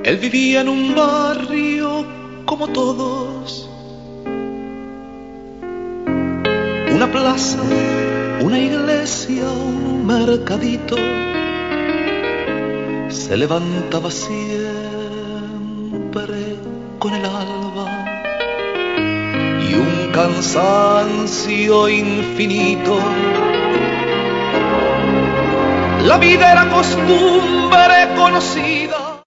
Él vivía en un barrio como todos, una plaza, una iglesia, un mercadito. Se levantaba siempre con el alba y un cansancio infinito. La vida era costumbre conocida.